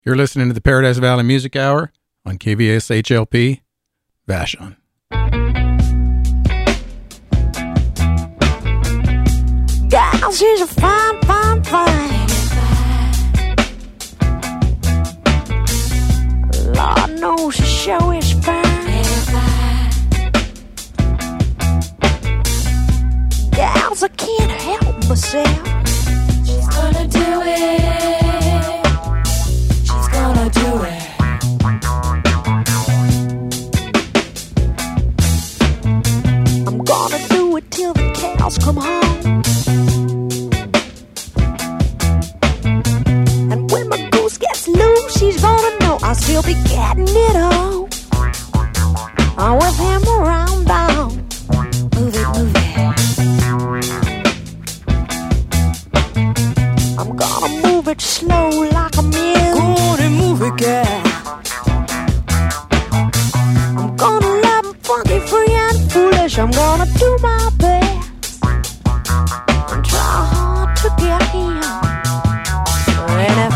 You're listening to the Paradise Valley Music Hour on KVSHLP, Vashon. Gal, she's a fine, fine, fine. Lord knows she sure is fine. Gals, I can't help myself. She's gonna do it. She's gonna do it. I'm gonna do it till the cows come home. And when my goose gets loose, she's gonna know I'll still be getting it on. With him around town. Move it, move it. I'm gonna move it slow like a mule. Go on and move it, girl. I'm gonna love him funky, free and foolish. I'm gonna do my best and try hard to get him. And if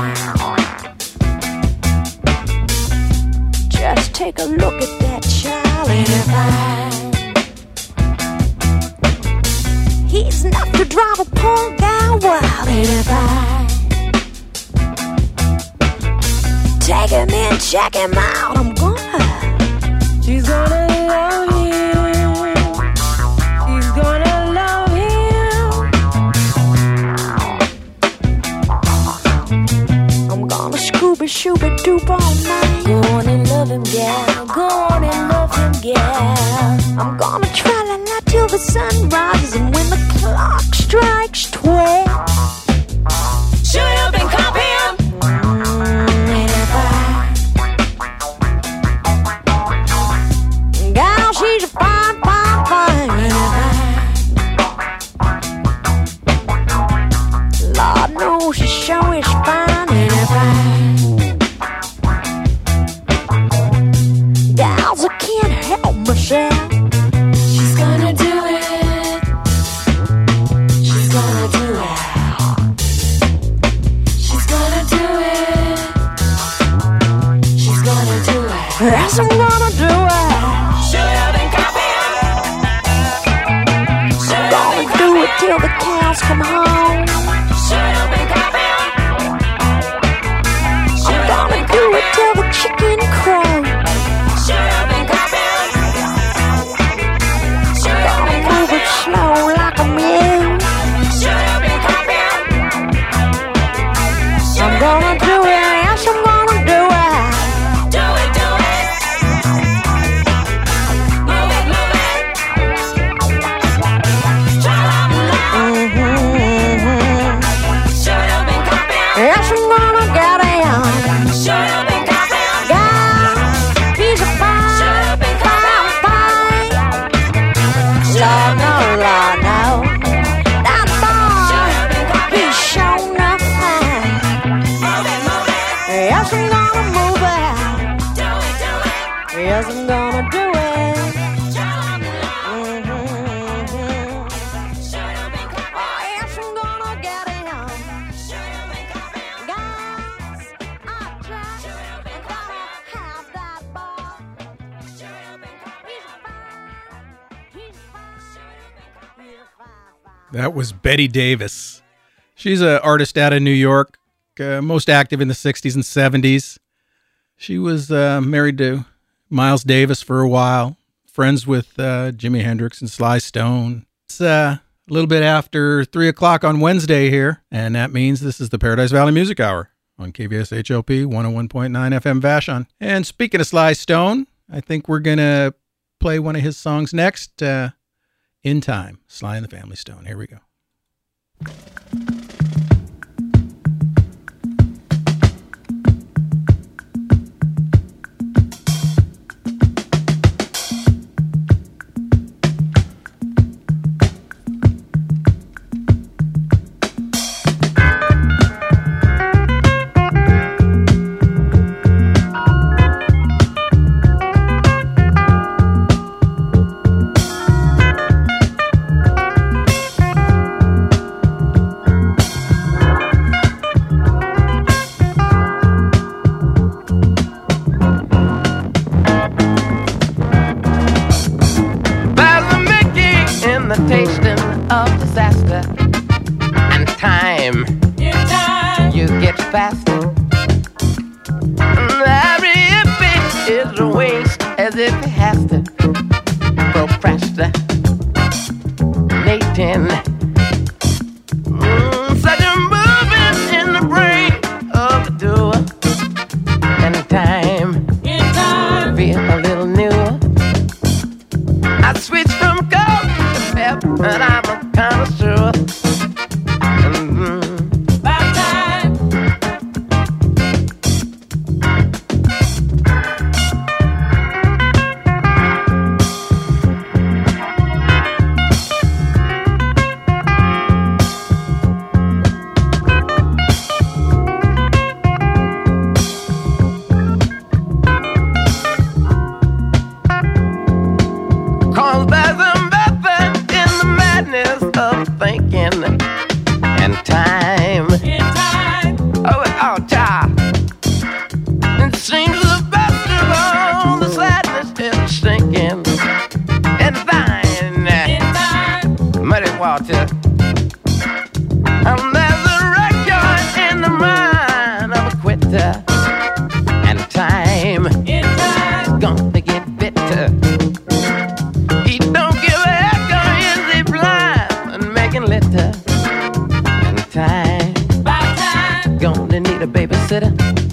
I just take a look at that child, and if he's enough to drive a poor guy wild, and if take him in, check him out, I'm gonna. She's gonna love him. She's gonna love him. I'm gonna Scooby-Shooby-Doop all night. Go on and love him, gal. Go on and love him, gal. I'm gonna tra-la-la till the sun rises, and when the clock strikes 12, Shoot up and cop him. gal, she's a fine, fine, fine. Lord knows she sure is fine. Gals, I can't help myself. She's gonna do it. She's gonna do it. She's gonna do it. She's gonna do it. Yes, I'm gonna do it. Shoot up and cop him. Shoot up and Gonna do it till the cows come home. Shoot up and cop him. I'm gonna do it till the chicken crows. Shoot up and cop him. Shoot up and cop Move it slow like a mule. Shoot up and cop him. I'm gonna do it, yes, I'm gonna do it. Do it, do it. Move it, move it. Tra-la-la. Shoot up and cop him. Yes, I'm gonna get it. Shoot up and cop him. God, he's a fine, fine, fine. Lord, no, Lord, no. That boy, he's sure enough fine. Move it, move it. Yes, I'm gonna move it. Do it, do it. Yes, I'm gonna do it. Tra-la-la. Shoot up and cop him. Oh, yes, I'm gonna get it. Shoot up and cop him. Guys, I just gotta have that ball. Shoot up and cop him. He's fine. He's fine. That was Betty Davis. She's an artist out of New York, most active in the 60s and 70s. She was married to Miles Davis for a while, friends with Jimi Hendrix and Sly Stone. It's a little bit after 3 o'clock on Wednesday here, and that means this is the Paradise Valley Music Hour on KVSHLP 101.9 FM Vashon. And speaking of Sly Stone, I think we're going to play one of his songs next, In Time, Sly and the Family Stone. Here we go. as if it has to procrastinating. Such a movement in the brain of the doer. And time, feel a little newer. I switched from coke to pep, and I'm a connoisseur. About time. Cause there's a method in the madness of thinking. And time. Oh, time. It seems the best of all the sadness is sinking. And thine. Muddy water. And there's a record in the mind of a quitter. And time. It's gonna get bitter. He don't give a heck, or is he blind and making litter? And time, gonna need a babysitter.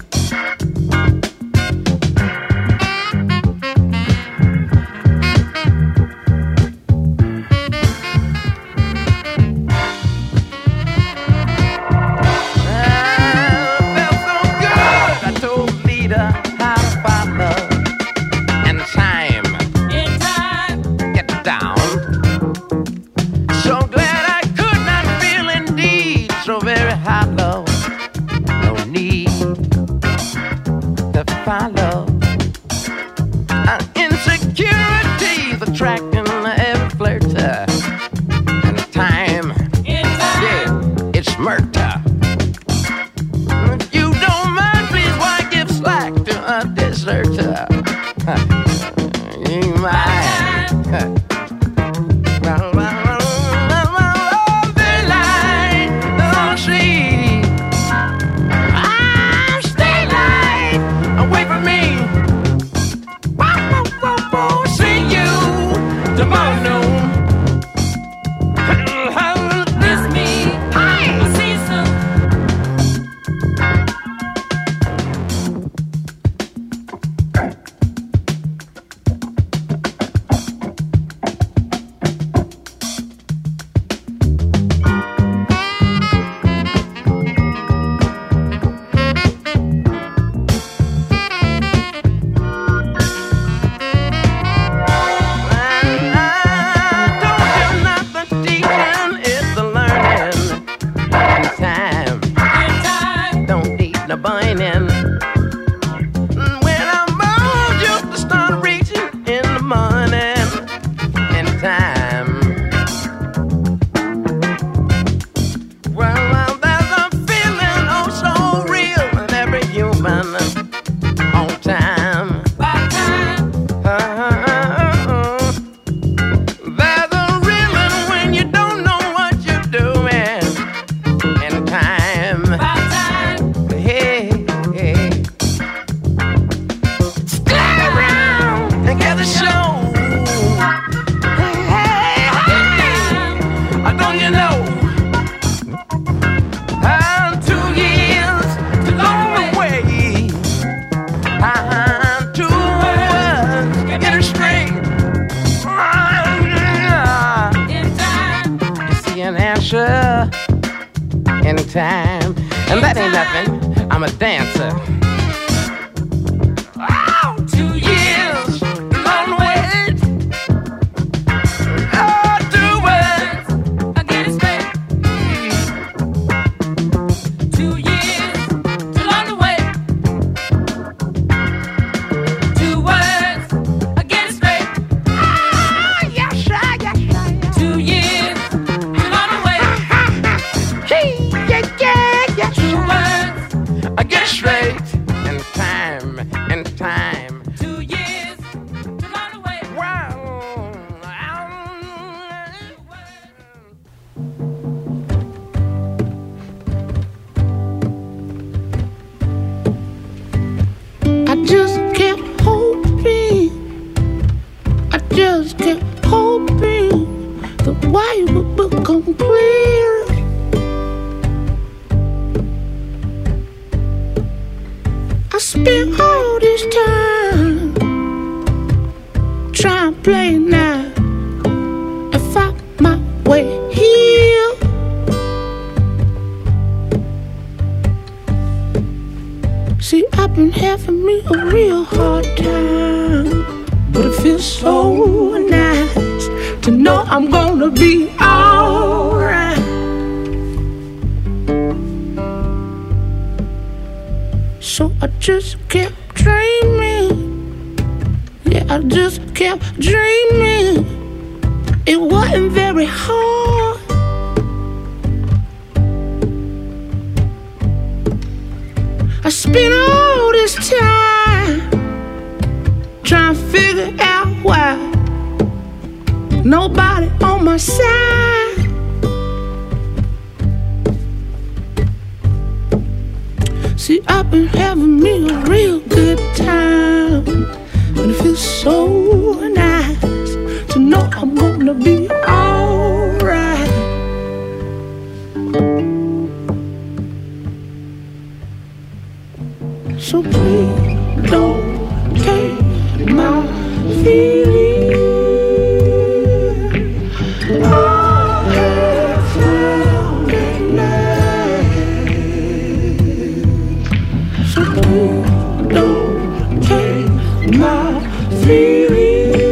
Felt so good, I told Lita how to follow. And time, get down. So glad I could not feel indeed so very hollow. No need to follow. Insecurities attracting every flirter. And time, yeah, it's murder. If you don't mind, please why give slack to a deserter? You mind? Daylight, don't see. Stay light, away from me. See you tomorrow noon. Miss me. I'll see you soon. Time, and that ain't nothing. I'm a dancer. Oh, 2 years, long wait. Oh, 2 words, I get it straight. 2 years, too long to wait. 2 words, I get it straight. Ah, yes, sir, yes, sir, yes. 2 years, too long to wait. Yeah. 2 words, I get it straight. And time. 2 years, too long to wait. Wow. I just kept hoping spent all this time trying to play now and find my way here. See, I've been having me a real hard time, but it feels so nice to know I'm gonna be alright. So I just kept dreaming. Yeah, I just kept dreaming. It wasn't very hard. I spent all this time trying to figure out why nobody on my side. See, I've been having me a real good time, and it feels so nice to know I'm gonna be alright. So please don't take my feelings. I have found it now. So please don't take my feelings.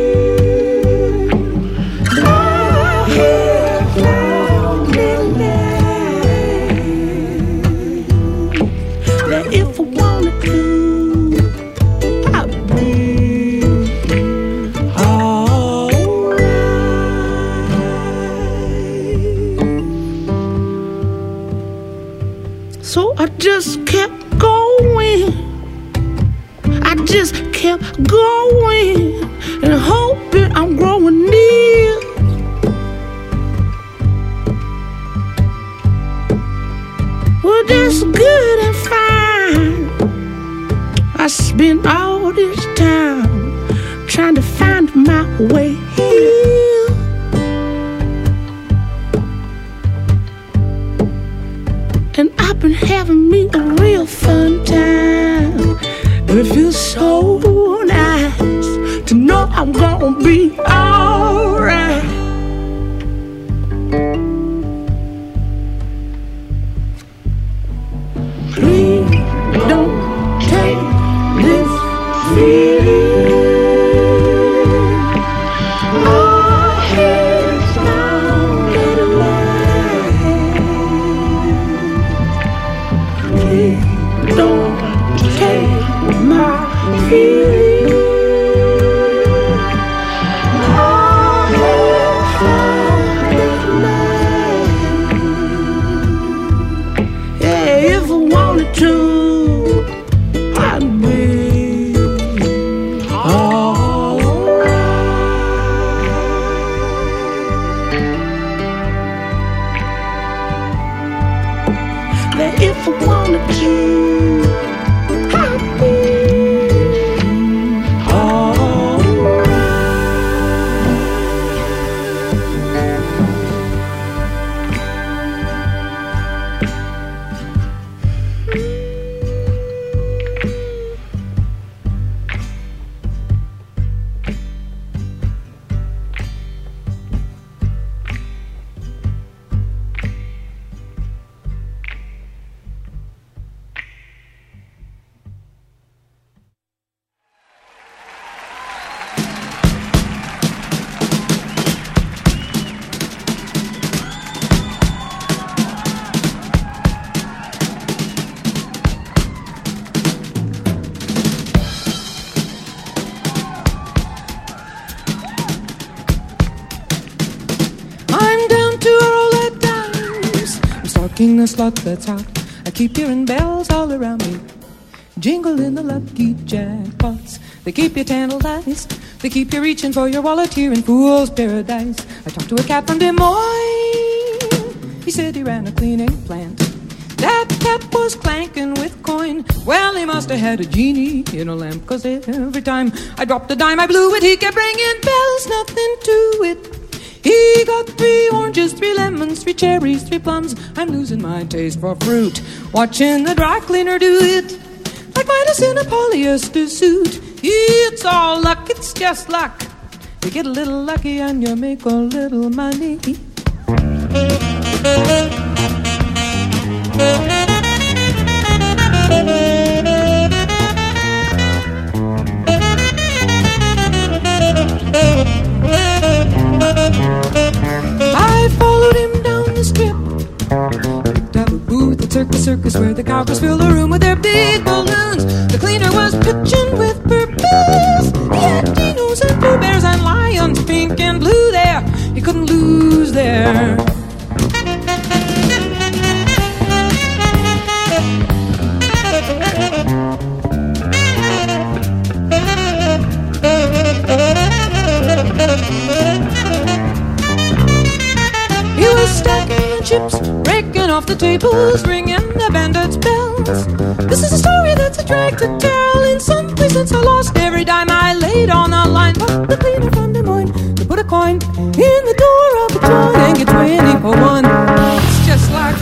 I have found it now. That if I wanted to, I'd be alright. So I just kept going. I just kept going and hoping I'm growing near. Well, that's good and fine. I spent all this time trying to find my way here. And I've been having me a real fun time, and it feels so nice to know I'm gonna be alright. Please don't take this feeling. I have found it alive. Please don't take my feeling. I have found it alive. Yeah, if I wanted to, I'd be alright. That if I wanted to, I'd be King the slot that's hot. I keep hearing bells all around me, jingling the lucky jackpots. They keep you tantalized. They keep you reaching for your wallet here in Fool's Paradise. I talked to a cat from Des Moines. He said he ran a cleaning plant. That cat was clanking with coin. Well, he must have had a genie in a lamp, 'cause every time I dropped a dime I blew it. He kept ringing bells, nothing to it. He got 3 oranges, 3 lemons, 3 cherries, 3 plums. I'm losing my taste for fruit, watching the dry cleaner do it. Like Midas dress in a polyester suit. It's all luck, it's just luck. You get a little lucky and you make a little money. I followed him down the strip, picked up a booth at Circus, where the cowgirls fill the room with their big balloons. The cleaner was pitching with purpose. He had dinos and blue bears and lions, pink and blue there. You couldn't lose there. He was stacking chips, breaking off the tables, ringing the bandits' bells. This is a story that's a drag to tell. In some place since I lost every dime I laid on the line. But the cleaner from Des Moines to put a coin in the door of a joint and get 20 for one. It's just like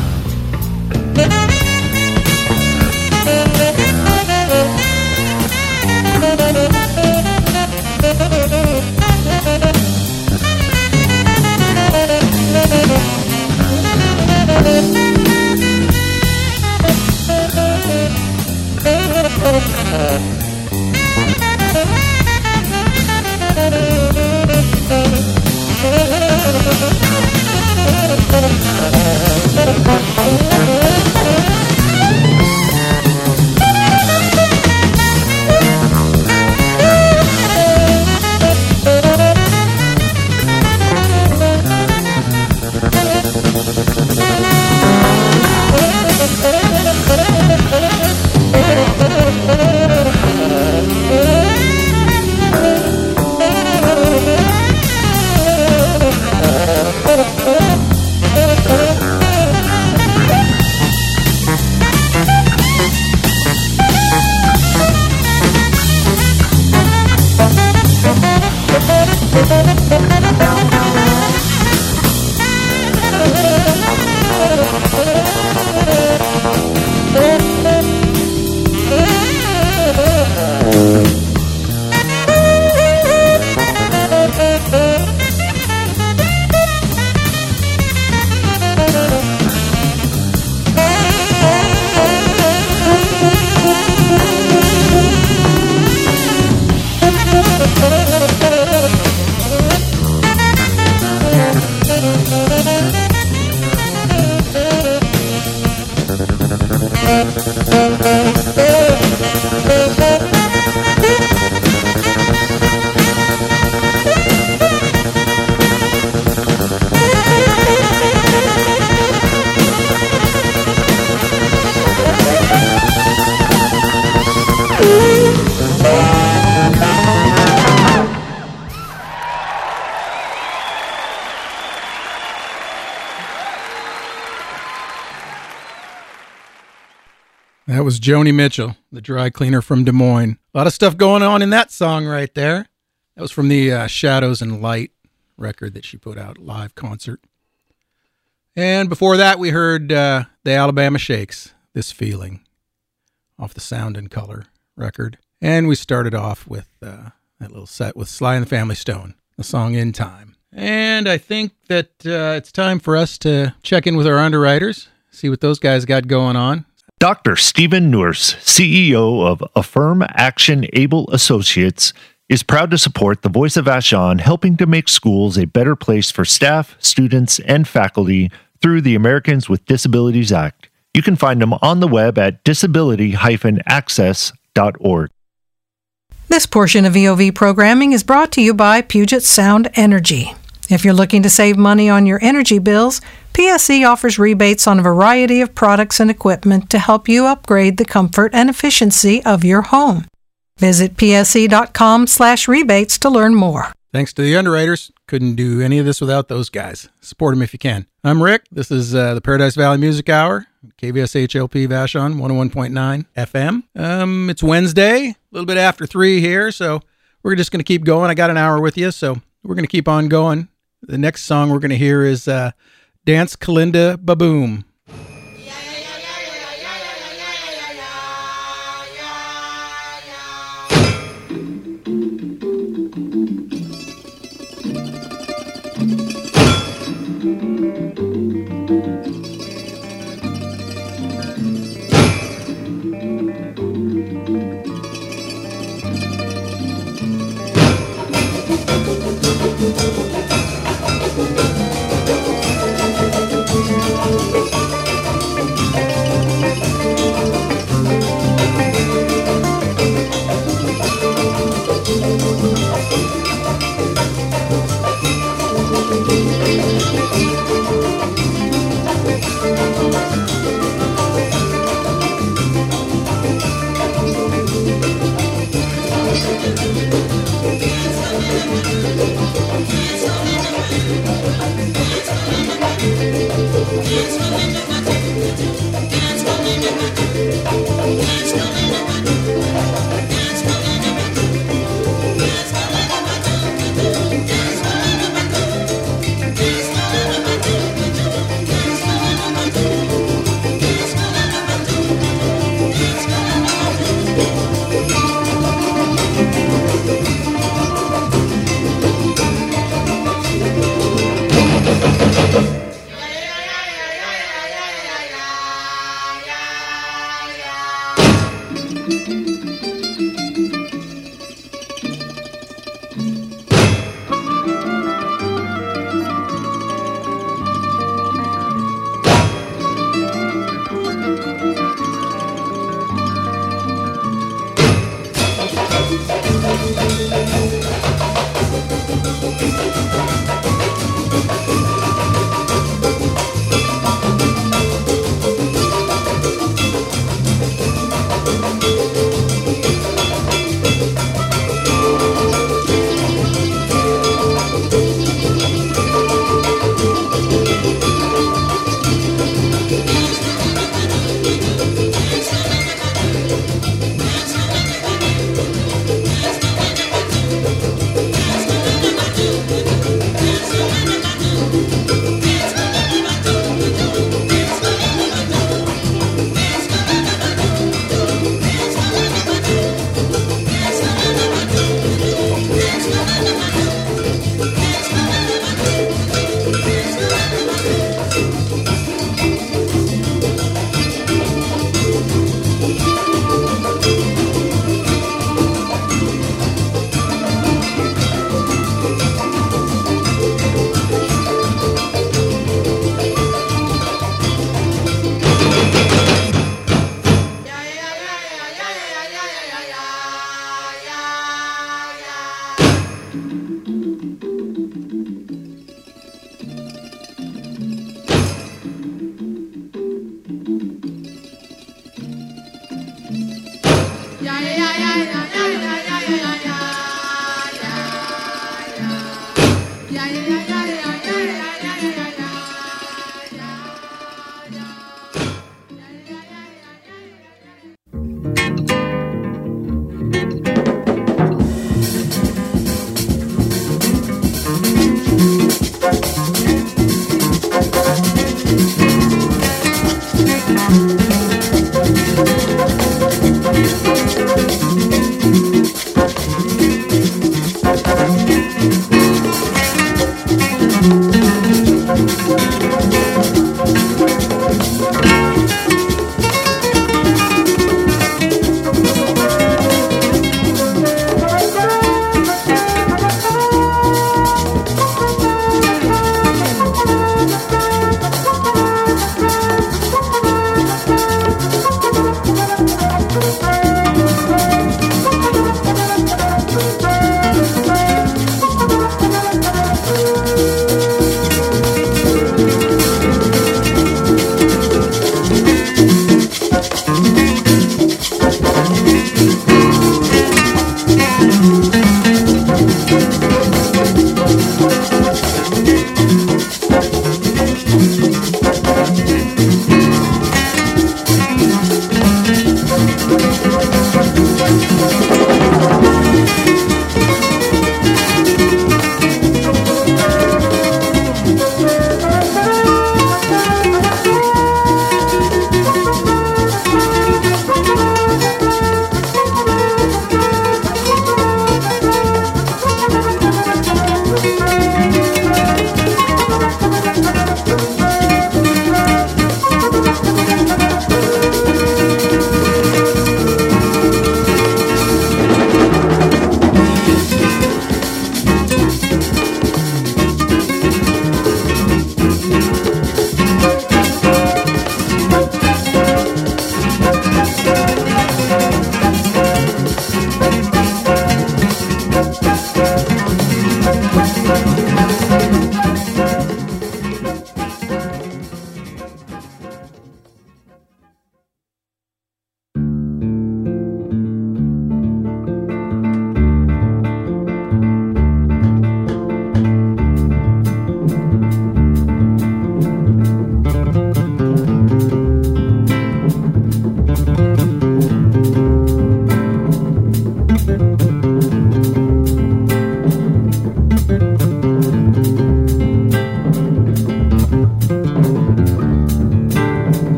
That was Joni Mitchell, the dry cleaner from Des Moines. A lot of stuff going on in that song right there. That was from the Shadows and Light record that she put out, live concert. And before that, we heard the Alabama Shakes, This Feeling, off the Sound and Color record. And we started off with that little set with Sly and the Family Stone, the song In Time. And I think that it's time for us to check in with our underwriters, see what those guys got going on. Dr. Stephen Nourse, CEO of Affirm Action Able Associates, is proud to support the Voice of Vashon, helping to make schools a better place for staff, students, and faculty through the Americans with Disabilities Act. You can find them on the web at disability-access.org. This portion of VOV programming is brought to you by Puget Sound Energy. If you're looking to save money on your energy bills, PSE offers rebates on a variety of products and equipment to help you upgrade the comfort and efficiency of your home. Visit pse.com/rebates to learn more. Thanks to the underwriters. Couldn't do any of this without those guys. Support them if you can. I'm Rick. This is the Paradise Valley Music Hour, KVSHLP Vashon, 101.9 FM. It's Wednesday, a little bit after 3 here, so we're just going to keep going. I got an hour with you, so we're going to keep on going. The next song we're going to hear is Dance Kalinda Baboom.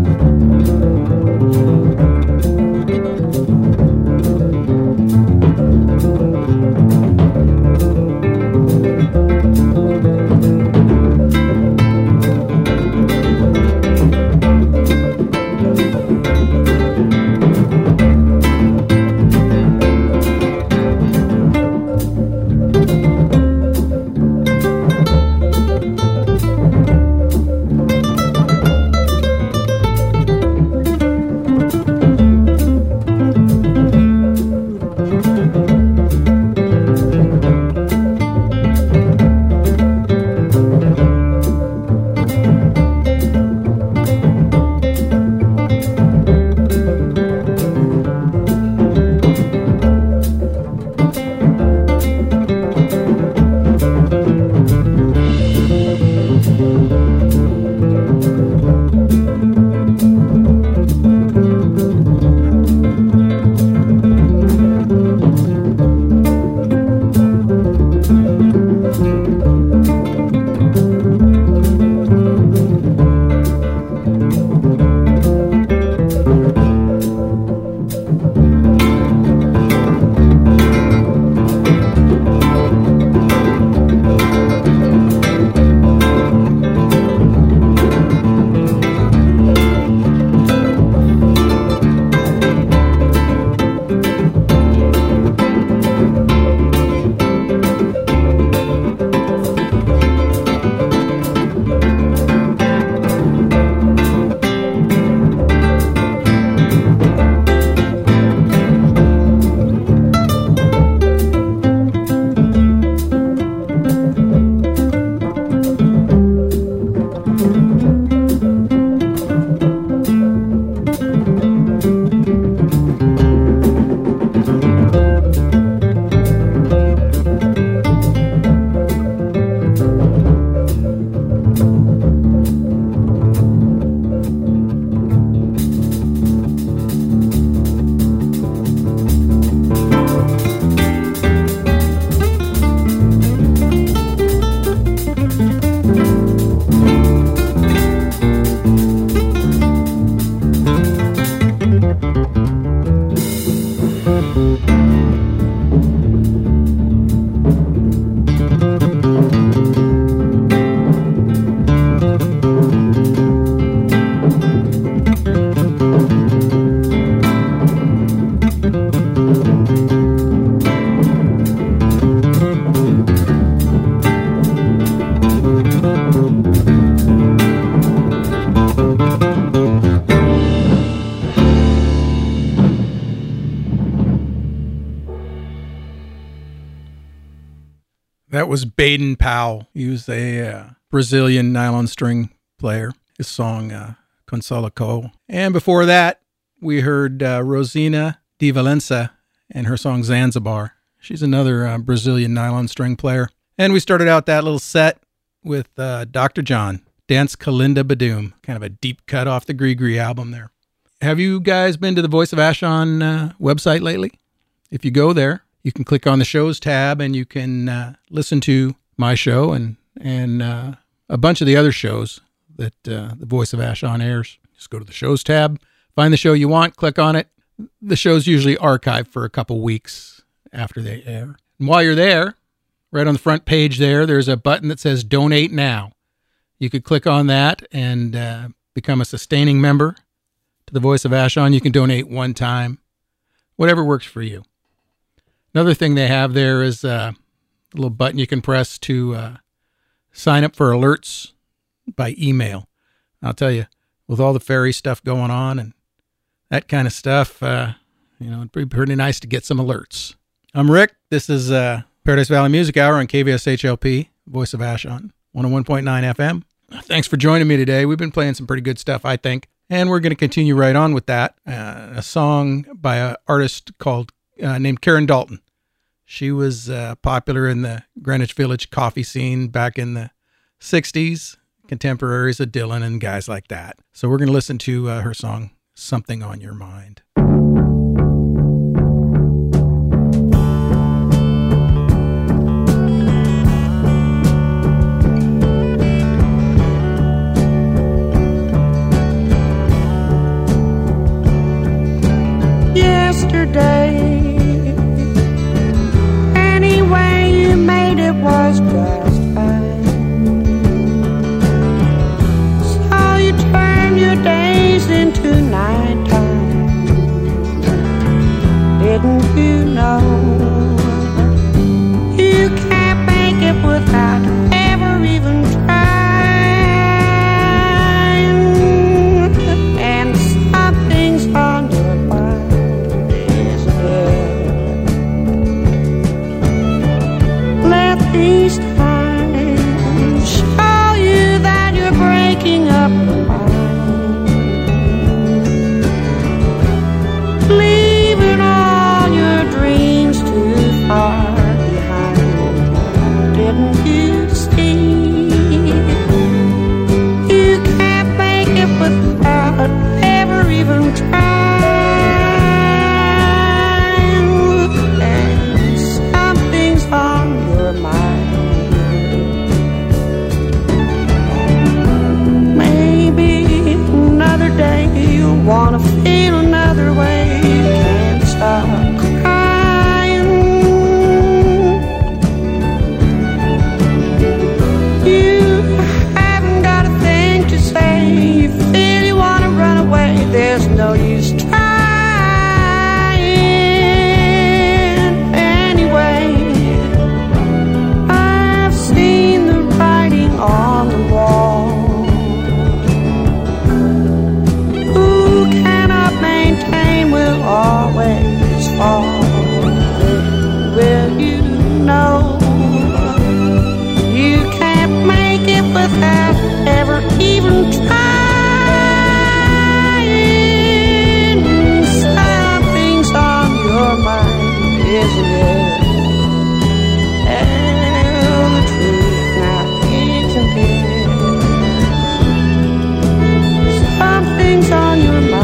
That was Baden Powell. He was a Brazilian nylon string player. His song, Consolaco. And before that, we heard Rosina de Valença and her song Zanzibar. She's another Brazilian nylon string player. And we started out that little set with Dr. John, Dance Kalinda Badoom, kind of a deep cut off the Gree album there. Have you guys been to the Voice of Ashon website lately? If you go there, you can click on the shows tab and you can listen to my show and a bunch of the other shows that the Voice of Ashon airs. Just go to the shows tab, find the show you want, click on it. The show's usually archived for a couple weeks after they air. And while you're there, right on the front page there's a button that says Donate Now. You could click on that and become a sustaining member to the Voice of Ashon. You can donate one time, whatever works for you. Another thing they have there is a little button you can press to sign up for alerts by email. I'll tell you, with all the ferry stuff going on and that kind of stuff, it'd be pretty nice to get some alerts. I'm Rick. This is Paradise Valley Music Hour on KVSHLP, Voice of Ashon, 101.9 FM. Thanks for joining me today. We've been playing some pretty good stuff, I think, and we're going to continue right on with that. A song by an artist named Karen Dalton. She was popular in the Greenwich Village coffee scene back in the 60s, contemporaries of Dylan and guys like that. So we're going to listen to her song, Something on Your Mind. yesterday. Any way you made it was just fine. So you turned your days into nighttime. Didn't you know you can't make it without ever even trying? And something's on your mind, isn't it? Let these times show you that you're breaking up your mind, leaving all your dreams too far behind. Didn't you see? You can't make it without ever even trying. And something's on your mind. Maybe another day you'll wanna feel another way. You can't stop crying. You haven't got a thing to say. You feel you wanna run away. There's no use trying. Anyway, I've seen the writing on the wall. Who cannot maintain will always fall. Will you know you can't make it without ever even trying? Something's on your mind, isn't it? Tell the truth now, isn't it? Something's on your mind.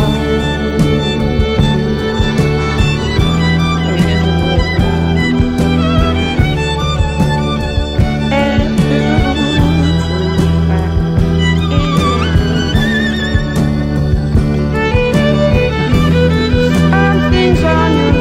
Something's on your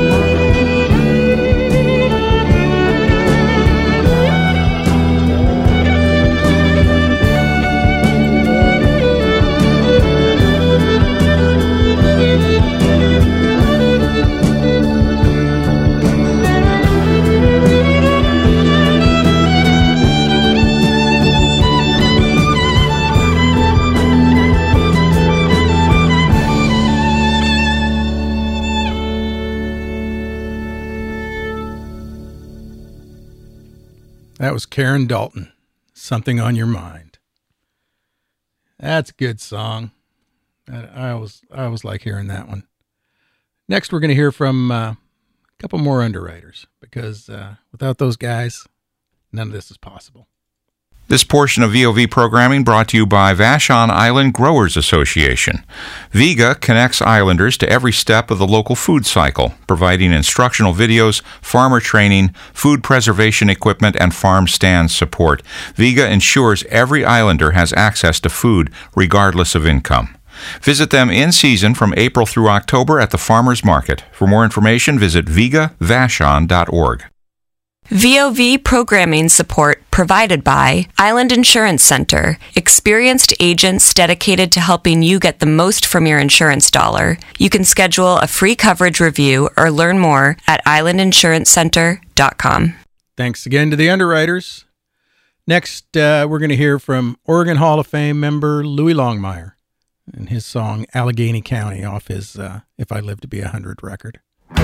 That was Karen Dalton. Something on Your Mind. That's a good song. I always like hearing that one. Next, we're going to hear from a couple more underwriters because without those guys, none of this is possible. This portion of VOV programming brought to you by Vashon Island Growers Association. VIGA connects islanders to every step of the local food cycle, providing instructional videos, farmer training, food preservation equipment, and farm stand support. VIGA ensures every islander has access to food, regardless of income. Visit them in season from April through October at the Farmers Market. For more information, visit vigavashon.org. VOV programming support provided by Island Insurance Center, experienced agents dedicated to helping you get the most from your insurance dollar. You can schedule a free coverage review or learn more at islandinsuranceCenter.com. Thanks again to the underwriters. Next, we're going to hear from Oregon Hall of Fame member Louis Longmire and his song Allegheny County off his If I Live to Be 100 record.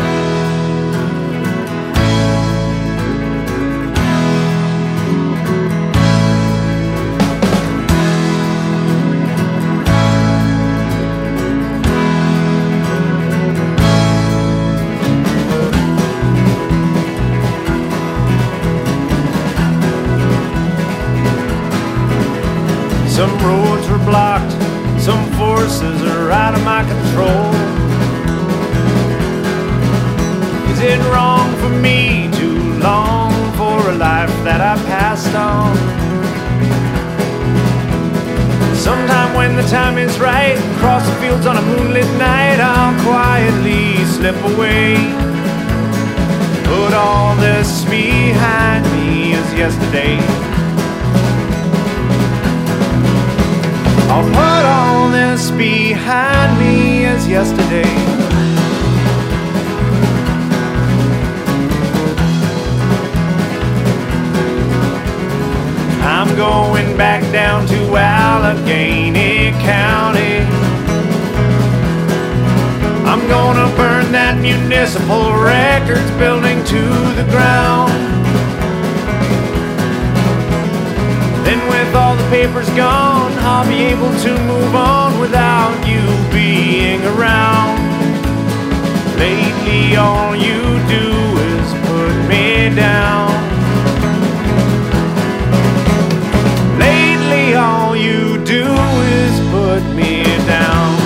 Some roads were blocked, some forces are out of my control. Is it wrong for me to long for a life that I passed on? Sometime when the time is right, across the fields on a moonlit night, I'll quietly slip step away. Put all this behind me as yesterday. I'll put all this behind me as yesterday. I'm going back down to Allegheny County. I'm gonna burn that municipal records building to the ground. Then with all the papers gone, I'll be able to move on without you being around. Lately all you do is put me down. Lately all you do is put me down.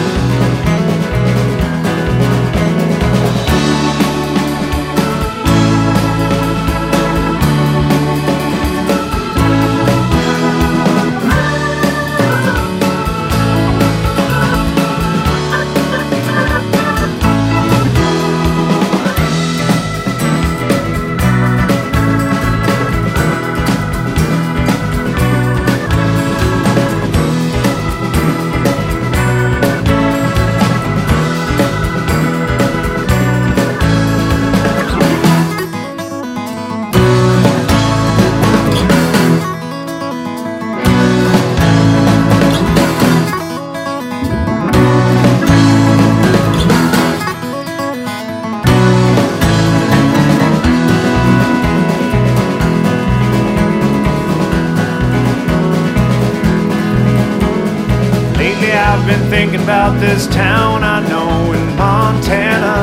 I've been thinking about this town I know in Montana.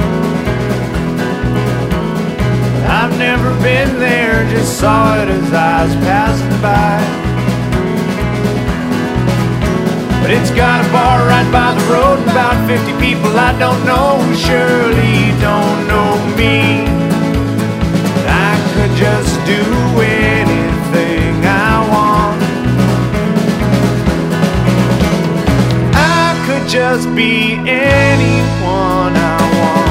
I've never been there, just saw it as I was passing by. But it's got a bar right by the road and about 50 people I don't know who surely don't know me. I could just do anything I want. Just be anyone I want.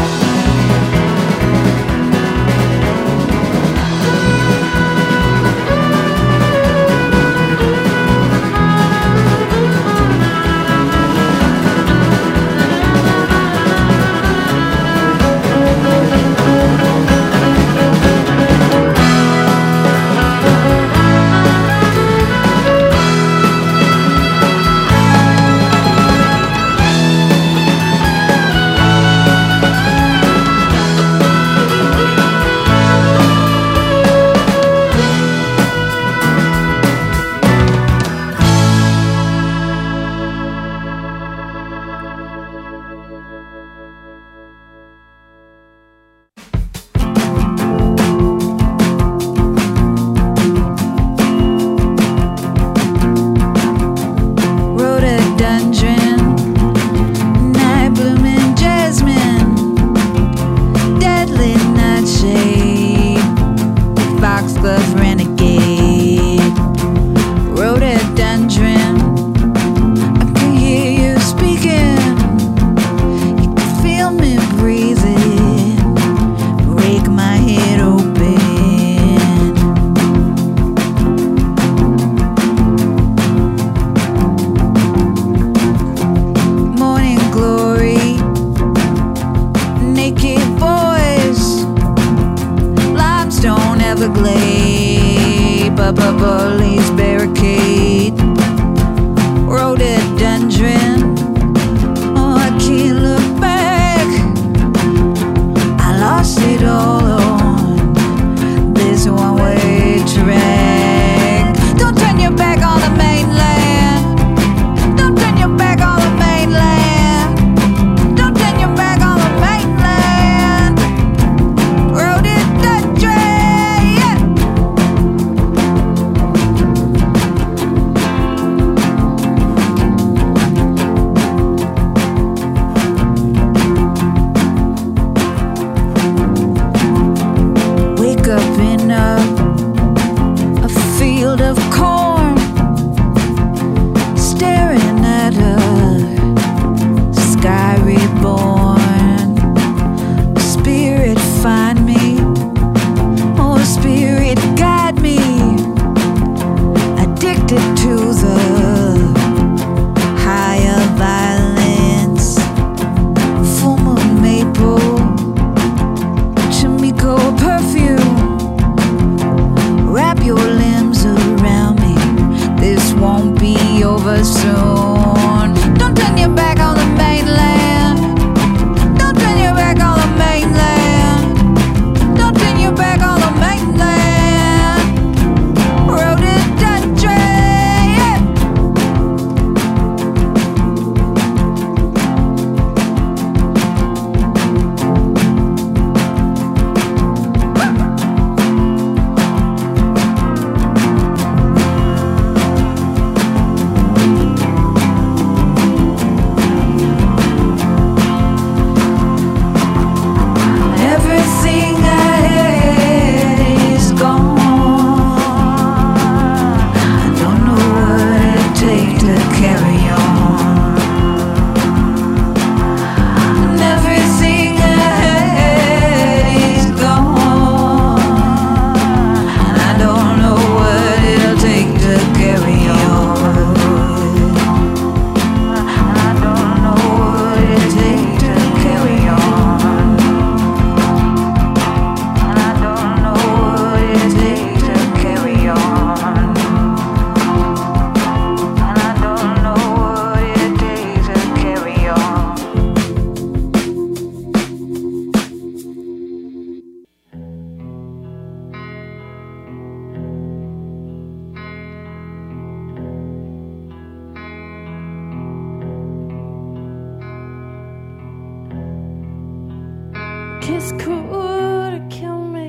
kiss could have killed me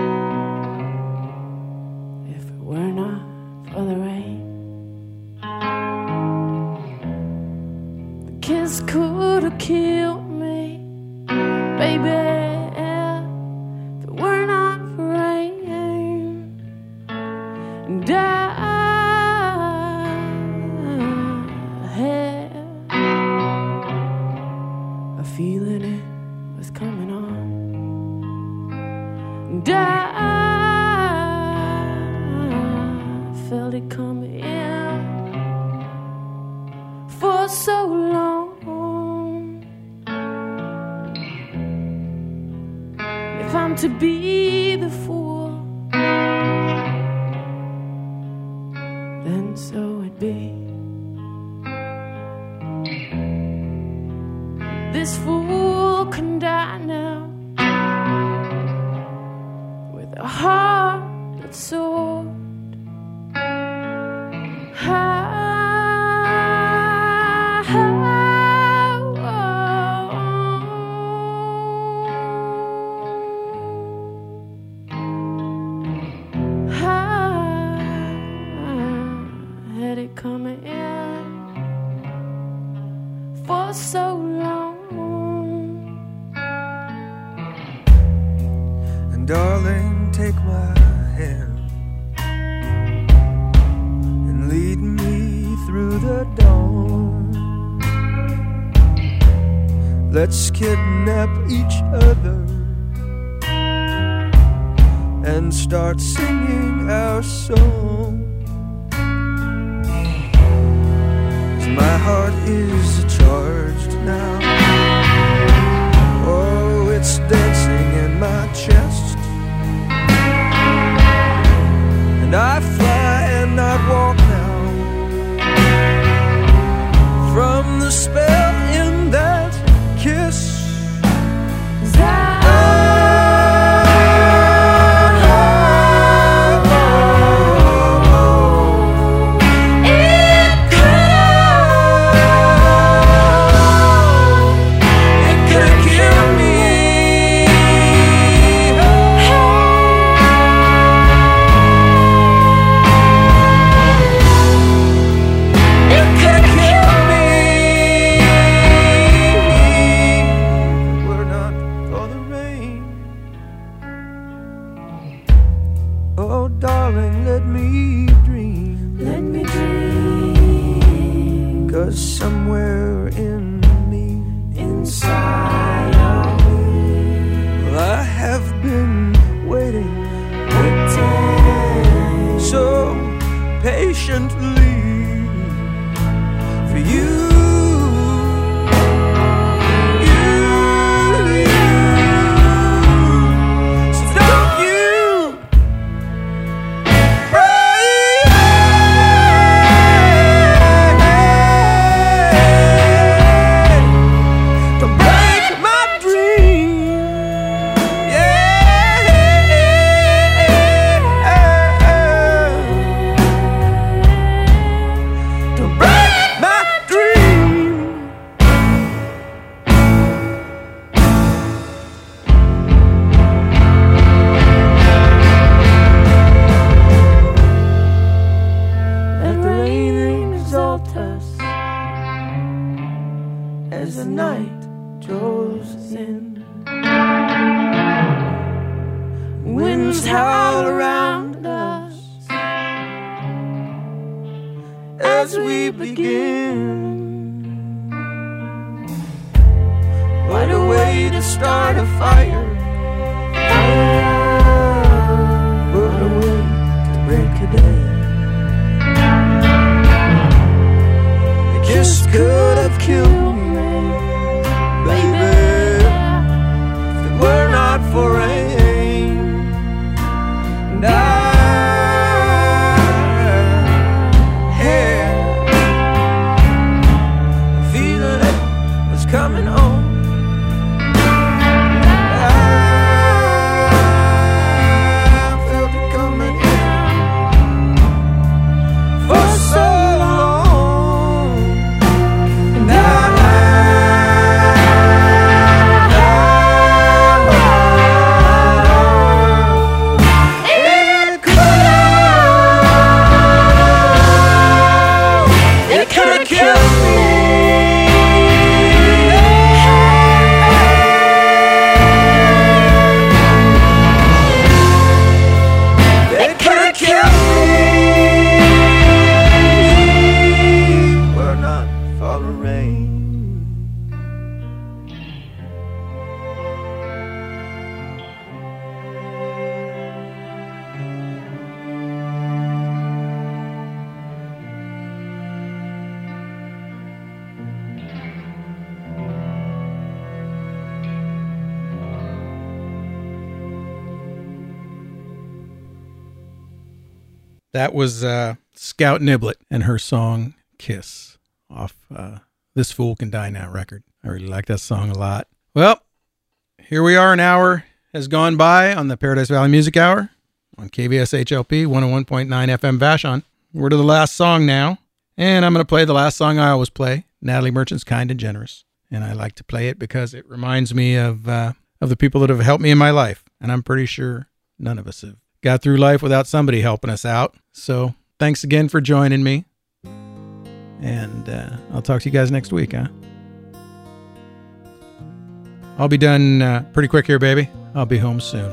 if it were not for the rain. The kiss could have killed me, baby, if it were not for rain. And I had a feeling it was coming on. And I felt it coming in for so long. If I'm to be the fool, then so it be. This fool can die now with a heart that's soared high. Had it coming in for so long. And darling, take my hand and lead me through the dawn. Let's kidnap each other and start singing our song. 'Cause my heart is charged now. Oh, it's dancing in my chest. And I fly and I walk now from the spell in that kiss. Oh, darling, let me dream. Let me dream. 'Cause somewhere in me, inside of me, well, I have been waiting so patiently for you. As the night draws in, winds howl around us as we begin. What a way to start a fire, what a way to break a day. The kiss could have killed me, baby, if it were not for rain. And I had a feeling it was coming on. I felt it coming in for so long. And I That was Scout Niblet and her song Kiss off This Fool Can Die Now record. I really like that song a lot. Well, here we are. An hour has gone by on the Paradise Valley Music Hour on KVSHLP 101.9 FM Vashon. We're to the last song now, and I'm going to play the last song I always play, Natalie Merchant's Kind and Generous. And I like to play it because it reminds me of the people that have helped me in my life, and I'm pretty sure none of us have got through life without somebody helping us out. So thanks again for joining me, and I'll talk to you guys next week, huh? I'll be done pretty quick here, baby. I'll be home soon.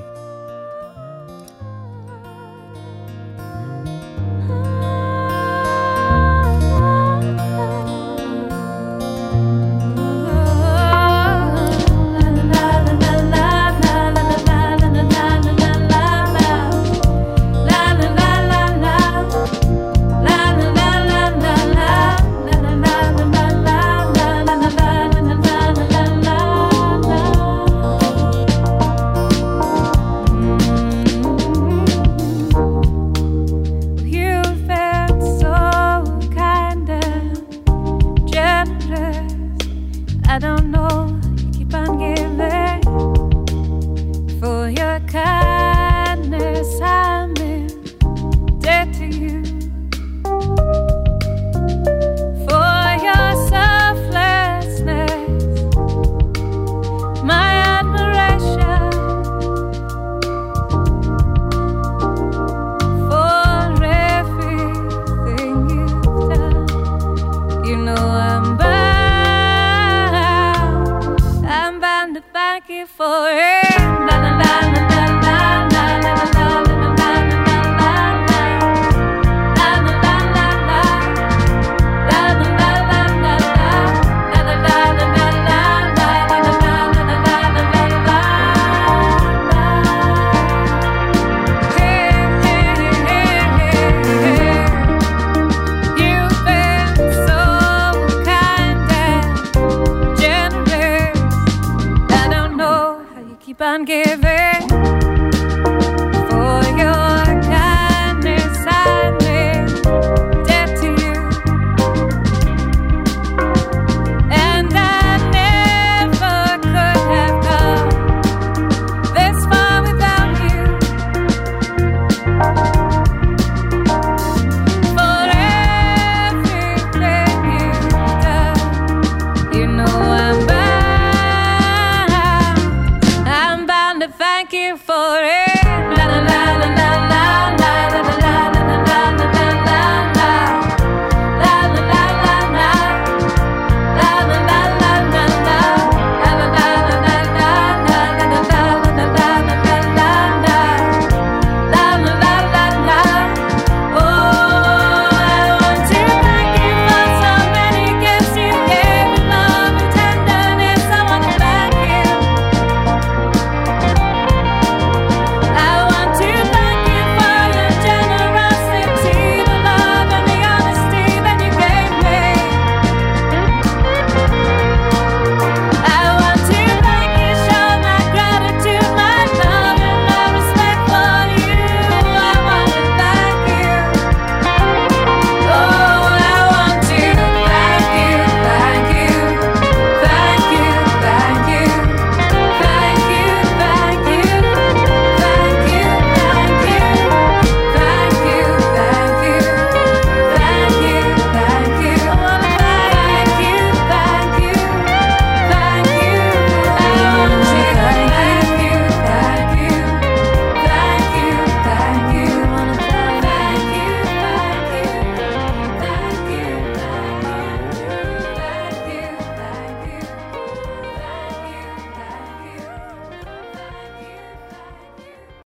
Keep on giving for your